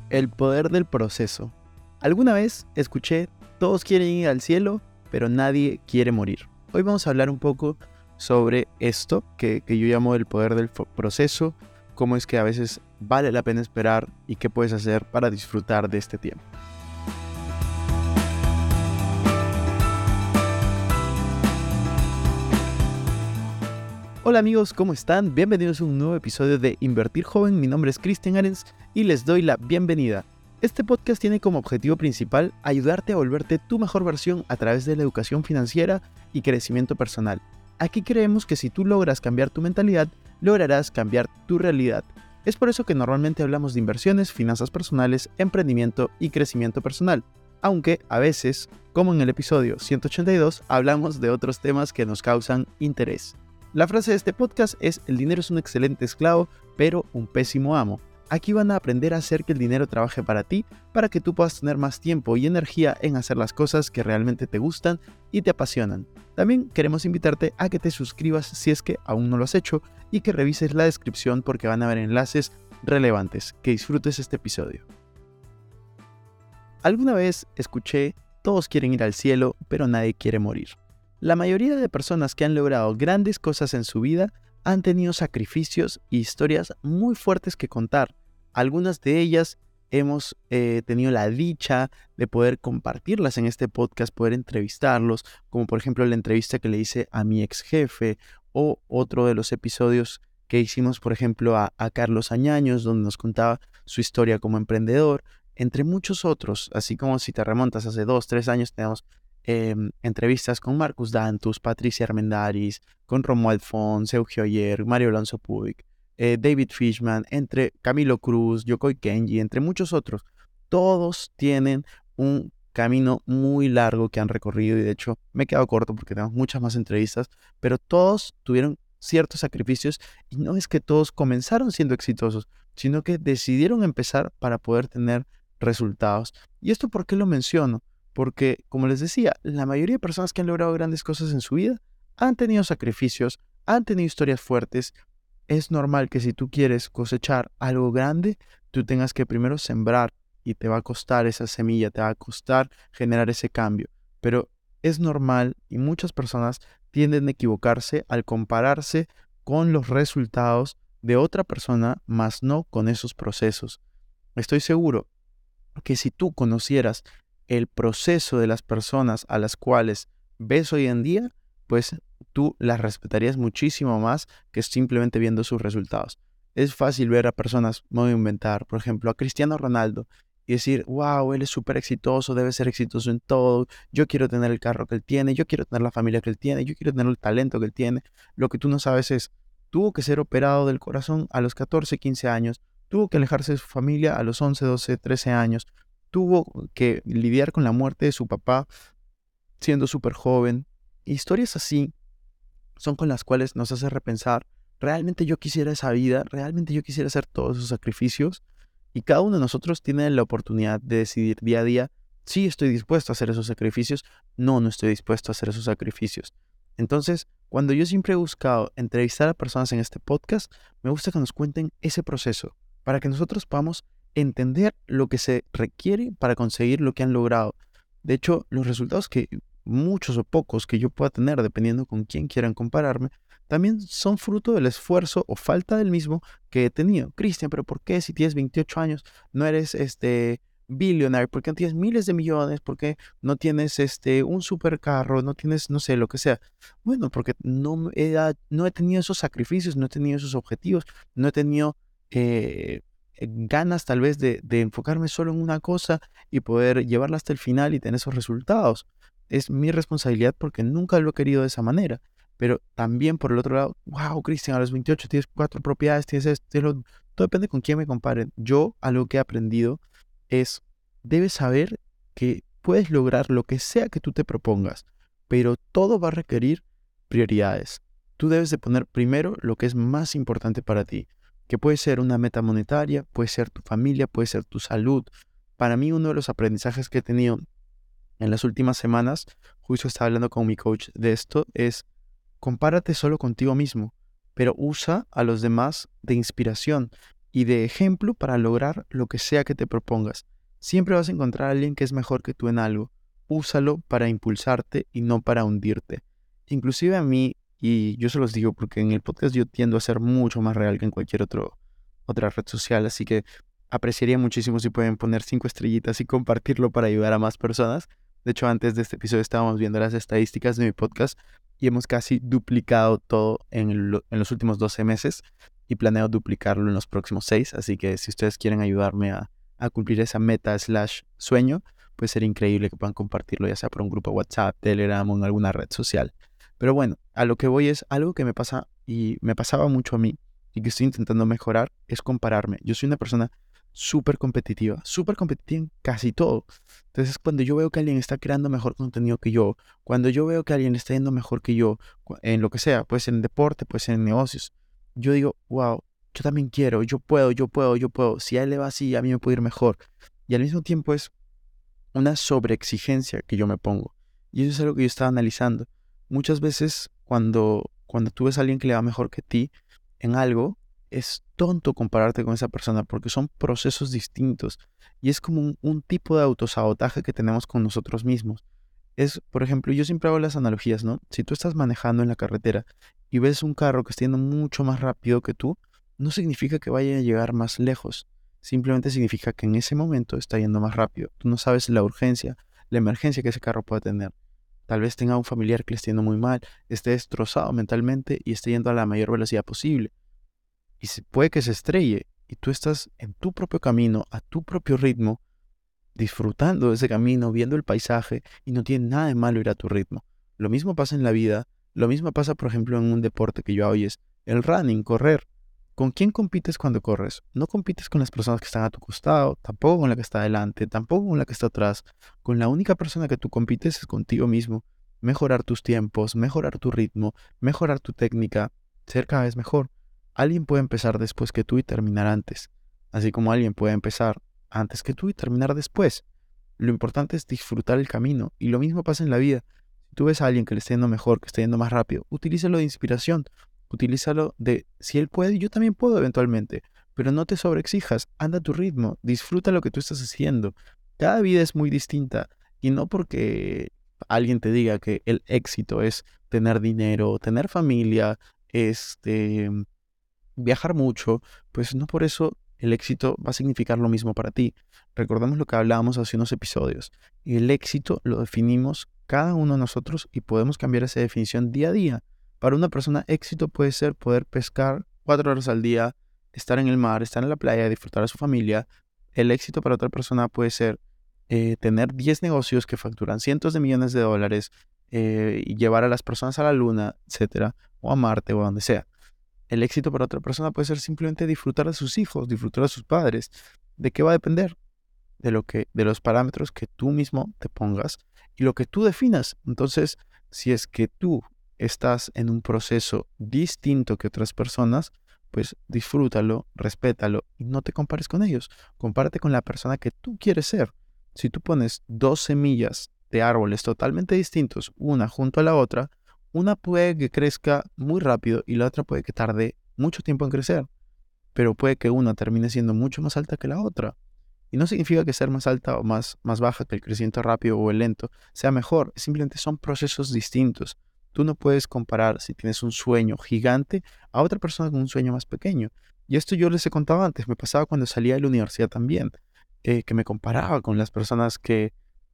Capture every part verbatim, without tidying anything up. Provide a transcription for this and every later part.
El poder del proceso. Alguna vez escuché, todos quieren ir al cielo, pero nadie quiere morir. Hoy vamos a hablar un poco sobre esto, que, que yo llamo el poder del proceso, cómo es que a veces vale la pena esperar y qué puedes hacer para disfrutar de este tiempo. Hola amigos, ¿cómo están? Bienvenidos a un nuevo episodio de Invertir Joven. Mi nombre es Cristian Arens y les doy la bienvenida. Este podcast tiene como objetivo principal ayudarte a volverte tu mejor versión a través de la educación financiera y crecimiento personal. Aquí creemos que si tú logras cambiar tu mentalidad, lograrás cambiar tu realidad. Es por eso que normalmente hablamos de inversiones, finanzas personales, emprendimiento y crecimiento personal. Aunque a veces, como en el episodio ciento ochenta y dos, hablamos de otros temas que nos causan interés. La frase de este podcast es: el dinero es un excelente esclavo, pero un pésimo amo. Aquí van a aprender a hacer que el dinero trabaje para ti, para que tú puedas tener más tiempo y energía en hacer las cosas que realmente te gustan y te apasionan. También queremos invitarte a que te suscribas si es que aún no lo has hecho y que revises la descripción porque van a haber enlaces relevantes. Que disfrutes este episodio. Alguna vez escuché, todos quieren ir al cielo, pero nadie quiere morir. La mayoría de personas que han logrado grandes cosas en su vida han tenido sacrificios y historias muy fuertes que contar. Algunas de ellas hemos eh, tenido la dicha de poder compartirlas en este podcast, poder entrevistarlos, como por ejemplo la entrevista que le hice a mi ex jefe o otro de los episodios que hicimos, por ejemplo, a, a Carlos Añaños, donde nos contaba su historia como emprendedor, entre muchos otros. Así como si te remontas hace dos, tres años, tenemos Eh, entrevistas con Marcus Dantus, Patricia Armendáriz, con Romuald Fons, Sergio Ayer, Mario Alonso Puig, eh, David Fishman, entre Camilo Cruz, Yokoi Kenji, entre muchos otros. Todos tienen un camino muy largo que han recorrido y de hecho me he quedado corto porque tenemos muchas más entrevistas, pero todos tuvieron ciertos sacrificios y no es que todos comenzaron siendo exitosos, sino que decidieron empezar para poder tener resultados. ¿Y esto por qué lo menciono? Porque, como les decía, la mayoría de personas que han logrado grandes cosas en su vida han tenido sacrificios, han tenido historias fuertes. Es normal que si tú quieres cosechar algo grande, tú tengas que primero sembrar y te va a costar esa semilla, te va a costar generar ese cambio. Pero es normal y muchas personas tienden a equivocarse al compararse con los resultados de otra persona, más no con esos procesos. Estoy seguro que si tú conocieras el proceso de las personas a las cuales ves hoy en día, pues tú las respetarías muchísimo más que simplemente viendo sus resultados. Es fácil ver a personas, me voy a inventar, por ejemplo, a Cristiano Ronaldo y decir, wow, él es súper exitoso, debe ser exitoso en todo, yo quiero tener el carro que él tiene, yo quiero tener la familia que él tiene, yo quiero tener el talento que él tiene. Lo que tú no sabes es, tuvo que ser operado del corazón a los catorce, quince años, tuvo que alejarse de su familia a los once, doce, trece años, tuvo que lidiar con la muerte de su papá siendo súper joven. Historias así son con las cuales nos hace repensar, ¿realmente yo quisiera esa vida? ¿Realmente yo quisiera hacer todos esos sacrificios? Y cada uno de nosotros tiene la oportunidad de decidir día a día, sí estoy dispuesto a hacer esos sacrificios, no, no estoy dispuesto a hacer esos sacrificios. Entonces, cuando yo siempre he buscado entrevistar a personas en este podcast, me gusta que nos cuenten ese proceso, para que nosotros podamos entender lo que se requiere para conseguir lo que han logrado. De hecho, los resultados que muchos o pocos que yo pueda tener, dependiendo con quién quieran compararme, también son fruto del esfuerzo o falta del mismo que he tenido. Cristian, pero ¿por qué si tienes veintiocho años no eres este billionaire? ¿Por qué no tienes miles de millones? ¿Por qué no tienes este un supercarro? ¿No tienes, no sé, lo que sea? Bueno, porque no he, no he tenido esos sacrificios, no he tenido esos objetivos, no he tenido Eh, ganas tal vez de, de enfocarme solo en una cosa y poder llevarla hasta el final y tener esos resultados. Es mi responsabilidad porque nunca lo he querido de esa manera. Pero también por el otro lado, wow, Cristian, a los veintiocho tienes cuatro propiedades, tienes esto, tienes lo... todo depende con quién me comparen. Yo, algo que he aprendido es, debes saber que puedes lograr lo que sea que tú te propongas, pero todo va a requerir prioridades. Tú debes de poner primero lo que es más importante para ti, que puede ser una meta monetaria, puede ser tu familia, puede ser tu salud. Para mí, uno de los aprendizajes que he tenido en las últimas semanas, justo estaba hablando con mi coach de esto, es compárate solo contigo mismo, pero usa a los demás de inspiración. y de ejemplo para lograr lo que sea que te propongas. Siempre vas a encontrar a alguien que es mejor que tú en algo. Úsalo para impulsarte y no para hundirte. Inclusive a mí, y yo se los digo porque en el podcast yo tiendo a ser mucho más real que en cualquier otro, otra red social, así que apreciaría muchísimo si pueden poner cinco estrellitas y compartirlo para ayudar a más personas. De hecho, antes de este episodio estábamos viendo las estadísticas de mi podcast y hemos casi duplicado todo en, lo, en los últimos doce meses y planeo duplicarlo en los próximos seis, así que si ustedes quieren ayudarme a, a cumplir esa meta slash sueño, pues sería increíble que puedan compartirlo ya sea por un grupo WhatsApp, Telegram o en alguna red social. Pero bueno, a lo que voy es algo que me pasa y me pasaba mucho a mí y que estoy intentando mejorar es compararme. Yo soy una persona súper competitiva, súper competitiva en casi todo. Entonces, cuando yo veo que alguien está creando mejor contenido que yo, cuando yo veo que alguien está yendo mejor que yo, en lo que sea, pues en deporte, pues en negocios, yo digo, wow, yo también quiero, yo puedo, yo puedo, yo puedo. Si a él le va así, a mí me puede ir mejor. Y al mismo tiempo es una sobreexigencia que yo me pongo. Y eso es algo que yo estaba analizando. Muchas veces cuando, cuando tú ves a alguien que le va mejor que ti en algo, es tonto compararte con esa persona porque son procesos distintos. Y es como un, un tipo de autosabotaje que tenemos con nosotros mismos. Es, por ejemplo, yo siempre hago las analogías, ¿no? Si tú estás manejando en la carretera y ves un carro que está yendo mucho más rápido que tú, no significa que vaya a llegar más lejos. Simplemente significa que en ese momento está yendo más rápido. Tú no sabes la urgencia, la emergencia que ese carro puede tener. Tal vez tenga un familiar que le esté yendo muy mal, esté destrozado mentalmente y esté yendo a la mayor velocidad posible. Y se, puede que se estrelle y tú estás en tu propio camino, a tu propio ritmo, disfrutando de ese camino, viendo el paisaje y no tiene nada de malo ir a tu ritmo. Lo mismo pasa en la vida, lo mismo pasa por ejemplo en un deporte que yo hago y es el running, correr. ¿Con quién compites cuando corres? No compites con las personas que están a tu costado, tampoco con la que está adelante, tampoco con la que está atrás. Con la única persona que tú compites es contigo mismo. Mejorar tus tiempos, mejorar tu ritmo, mejorar tu técnica, ser cada vez mejor. Alguien puede empezar después que tú y terminar antes, así como alguien puede empezar antes que tú y terminar después. Lo importante es disfrutar el camino y lo mismo pasa en la vida. Si tú ves a alguien que le está yendo mejor, que está yendo más rápido, utilízalo de inspiración, utilízalo de si él puede, yo también puedo eventualmente, pero no te sobreexijas, anda a tu ritmo, disfruta lo que tú estás haciendo. Cada vida es muy distinta y no porque alguien te diga que el éxito es tener dinero, tener familia, este, viajar mucho, pues no por eso el éxito va a significar lo mismo para ti. Recordemos lo que hablábamos hace unos episodios. El éxito lo definimos cada uno de nosotros y podemos cambiar esa definición día a día. Para una persona, éxito puede ser poder pescar cuatro horas al día, estar en el mar, estar en la playa, disfrutar a su familia. El éxito para otra persona puede ser eh, tener diez negocios que facturan cientos de millones de dólares eh, y llevar a las personas a la luna, etcétera, o a Marte o a donde sea. El éxito para otra persona puede ser simplemente disfrutar de sus hijos, disfrutar de sus padres. ¿De qué va a depender? De lo que, de los parámetros que tú mismo te pongas y lo que tú definas. Entonces, si es que tú estás en un proceso distinto que otras personas, pues disfrútalo, respétalo y no te compares con ellos. Compárate con la persona que tú quieres ser. Si tú pones dos semillas de árboles totalmente distintos, una junto a la otra, una puede que crezca muy rápido y la otra puede que tarde mucho tiempo en crecer, pero puede que una termine siendo mucho más alta que la otra. Y no significa que ser más alta o más, más baja, que el crecimiento rápido o el lento sea mejor, simplemente son procesos distintos. Tú no puedes comparar si tienes un sueño gigante a otra persona con un sueño más pequeño. Y esto yo les he contado antes, me pasaba cuando salía de la universidad también, eh, que me comparaba con las personas que,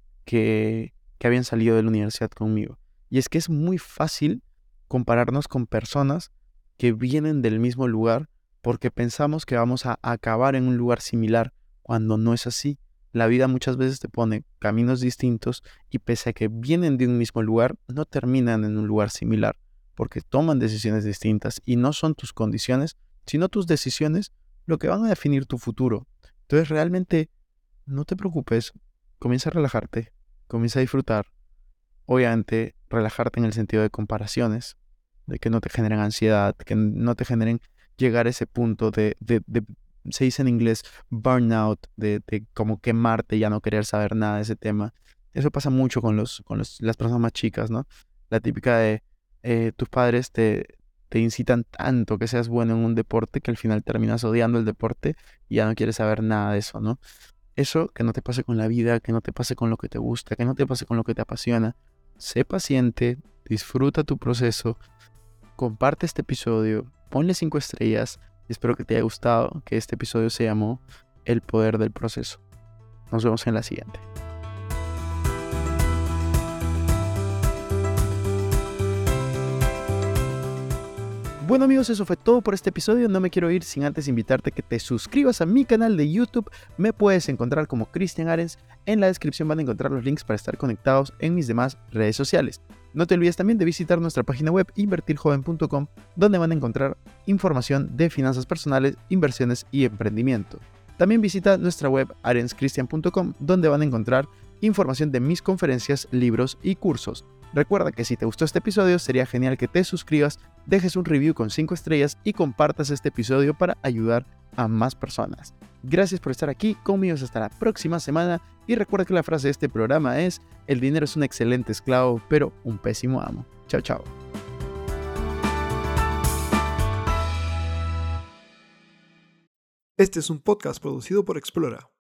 que, que habían salido de la universidad conmigo. Y es que es muy fácil compararnos con personas que vienen del mismo lugar porque pensamos que vamos a acabar en un lugar similar cuando no es así. La vida muchas veces te pone caminos distintos y pese a que vienen de un mismo lugar, no terminan en un lugar similar porque toman decisiones distintas y no son tus condiciones, sino tus decisiones lo que van a definir tu futuro. Entonces realmente no te preocupes, comienza a relajarte, comienza a disfrutar. Obviamente, relajarte en el sentido de comparaciones, de que no te generen ansiedad, que no te generen llegar a ese punto de, de, de se dice en inglés, burnout, de, de como quemarte, ya no querer saber nada de ese tema. Eso pasa mucho con, los, con los, las personas más chicas, ¿no? La típica de eh, tus padres te, te incitan tanto que seas bueno en un deporte que al final terminas odiando el deporte y ya no quieres saber nada de eso, ¿no? Eso que no te pase con la vida, que no te pase con lo que te gusta, que no te pase con lo que te apasiona. Sé paciente, disfruta tu proceso, comparte este episodio, ponle cinco estrellas y espero que te haya gustado, que este episodio se llamó El Poder del Proceso. Nos vemos en la siguiente. Bueno amigos, eso fue todo por este episodio. No me quiero ir sin antes invitarte a que te suscribas a mi canal de YouTube. Me puedes encontrar como Cristian Arens. En la descripción van a encontrar los links para estar conectados en mis demás redes sociales. No te olvides también de visitar nuestra página web invertir joven punto com, donde van a encontrar información de finanzas personales, inversiones y emprendimiento. También visita nuestra web arens cristian punto com, donde van a encontrar información de mis conferencias, libros y cursos. Recuerda que si te gustó este episodio, sería genial que te suscribas, dejes un review con cinco estrellas y compartas este episodio para ayudar a más personas. Gracias por estar aquí conmigo hasta la próxima semana y recuerda que la frase de este programa es: el dinero es un excelente esclavo, pero un pésimo amo. Chao, chao. Este es un podcast producido por Explora.